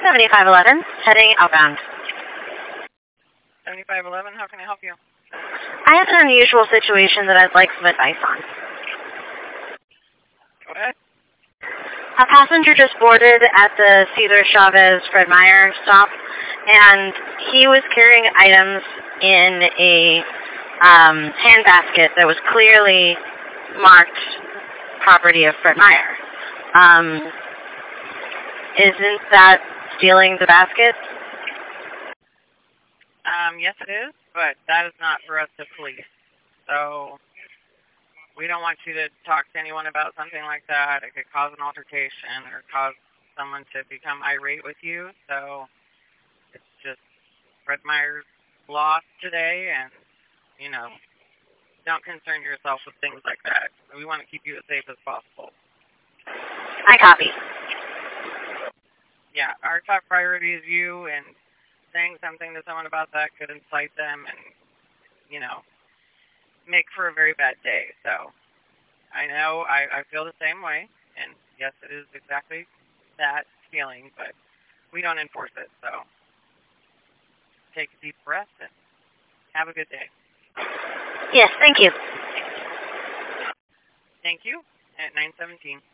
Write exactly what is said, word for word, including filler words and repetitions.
seventy-five eleven, heading outbound. seventy-five eleven, how can I help you? I have an unusual situation that I'd like some advice on. Go ahead. A passenger just boarded at the Cesar Chavez Fred Meyer stop, and he was carrying items in a um, handbasket that was clearly marked property of Fred Meyer. Um, isn't that stealing the basket? Um, yes, it is, but that is not for us to police. So we don't want you to talk to anyone about something like that. It could cause an altercation or cause someone to become irate with you. So it's just Fred Meyer's lost today, and, you know, don't concern yourself with things like that. We want to keep you as safe as possible. I copy. Yeah, our top priority is you, and saying something to someone about that could incite them and, you know, make for a very bad day. So I know I, I feel the same way, and yes, it is exactly that feeling, but we don't enforce it. So take a deep breath and have a good day. Yes, thank you. Thank you. At nine seventeen.